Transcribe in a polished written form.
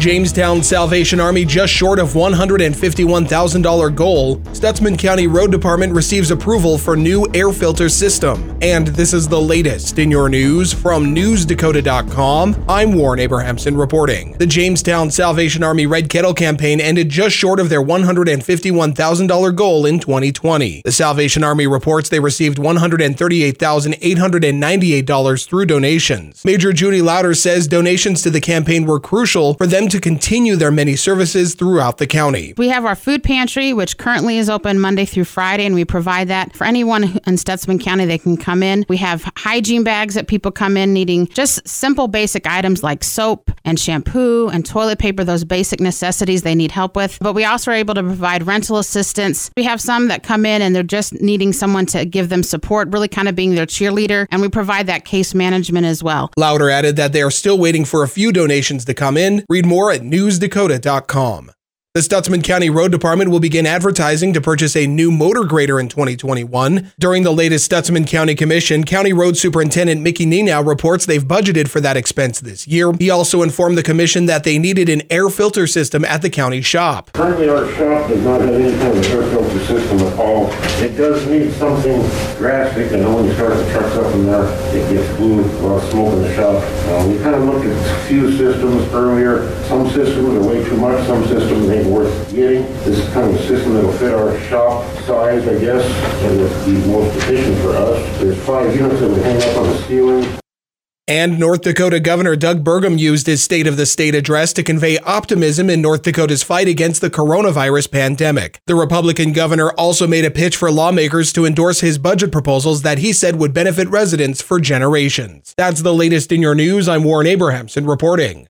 Jamestown Salvation Army just short of $151,000 goal. Stutsman County Road Department receives approval for new air filter system. And this is the latest in your news from NewsDakota.com. I'm Warren Abrahamson reporting. The Jamestown Salvation Army Red Kettle campaign ended just short of their $151,000 goal in 2020. The Salvation Army reports they received $138,898 through donations. Major Judy Louder says donations to the campaign were crucial for them to continue their many services throughout the county. We have our food pantry, which currently is open Monday through Friday, and we provide that for anyone in Stutsman County. They can come in. We have hygiene bags that people come in needing just simple basic items like soap and shampoo and toilet paper, those basic necessities they need help with. But we also are able to provide rental assistance. We have some that come in and they're just needing someone to give them support, really kind of being their cheerleader, and we provide that case management as well. Louder added that they are still waiting for a few donations to come in. Read more at NewsDakota.com. The Stutsman County Road Department will begin advertising to purchase a new motor grader in 2021. During the latest Stutsman County Commission, County Road Superintendent Mickey Nenow reports they've budgeted for that expense this year. He also informed the commission that they needed an air filter system at the county shop. Currently, our shop does not have any kind of air filter system at all. It does need something drastic, and when you start the trucks up in there, it gets blue, a lot of smoke in the shop. We kind of looked at a few systems earlier. Some systems are way too much, some systems ain't worth getting. This is kind of a system that'll fit our shop size, I guess, and it'll be most efficient for us. There's 5 units that we hang up on the ceiling. And North Dakota Governor Doug Burgum used his State of the State address to convey optimism in North Dakota's fight against the coronavirus pandemic. The Republican governor also made a pitch for lawmakers to endorse his budget proposals that he said would benefit residents for generations. That's the latest in your news. I'm Warren Abrahamson reporting.